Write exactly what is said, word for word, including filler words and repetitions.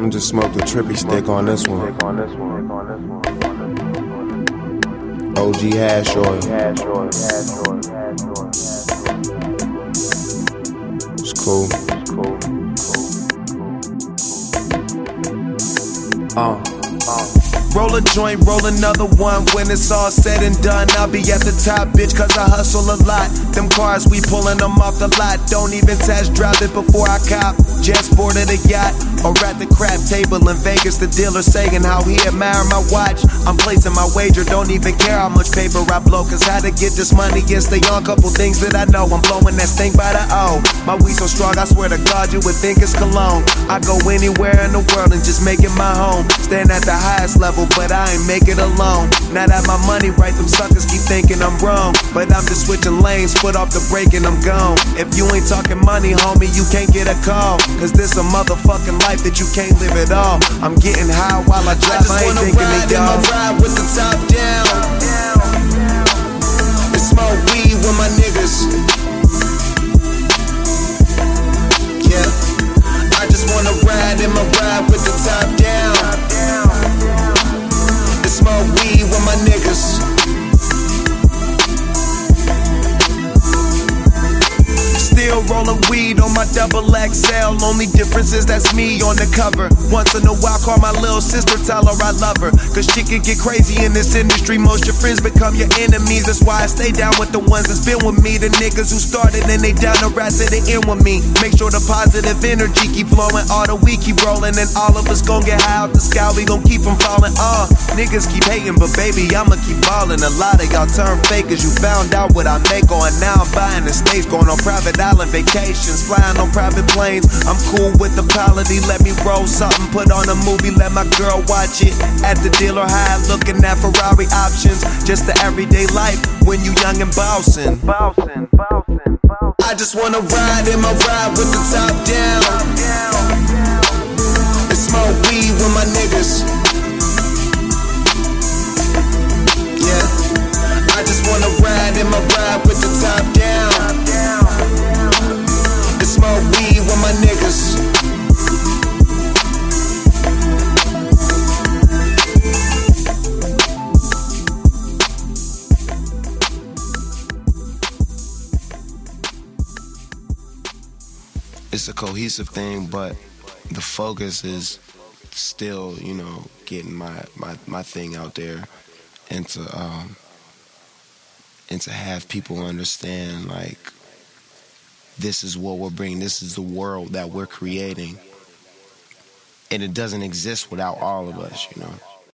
I'm just smoke the trippy stick on this one. O G hash oil. It's cool. Uh. Roll a joint, roll another one. When it's all said and done, I'll be at the top, bitch, cause I hustle a lot. Them cars, we pulling them off the lot. Don't even test drive it before I cop. Just boarded a yacht, or at the crap table in Vegas. The dealer saying how he admire my watch. I'm placing my wager, don't even care how much paper I blow. Cause how to get this money is the young couple things that I know. I'm blowing that stink by the O. My weed so strong, I swear to God, you would think it's cologne. I go anywhere in the world and just make it my home. Stand at the highest level, but I ain't make it alone. Now that my money right, them suckers keep thinking I'm wrong. But I'm just switching lanes, foot off the brake and I'm gone. If you ain't talking money, homie, you can't get a call. Cause this a motherfucking life that you can't live at all. I'm getting high while I drive, I, I ain't thinking of y'all. I just wanna ride in my ride with the top down and smoke weed with my niggas. Yeah, I just wanna ride in my ride with the top down and smoke weed with my niggas. Still rolling weed on my double X L. Only difference is that's me on the cover. Once in a while, call my little sister, tell her I love her. Cause she can get crazy in this industry. Most your friends become your enemies. That's why I stay down with the ones that's been with me. The niggas who started and they down the rats to the end with me. Make sure the positive energy keep flowing. All the weed keep rolling. And all of us gon' get high out the sky. We gon' keep from falling. Uh, niggas keep hating, but baby, I'ma keep ballin'. A lot of y'all turn fakers. You found out what I make on. Now I'm buying the states, going on private island vacations, flying on private planes. I'm cool with the quality. Let me roll something, put on a movie, let my girl watch it. At the dealer high, looking at Ferrari options. Just the everyday life when you young and bouncing. I just wanna ride in my ride with the top down and smoke weed with my niggas. Yeah, I just wanna ride in my ride with the top down and smoke weed with my niggas. It's a cohesive thing, but the focus is still, you know, getting my, my, my thing out there, and to um, and to have people understand, like, this is what we're bringing, this is the world that we're creating, and it doesn't exist without all of us, you know.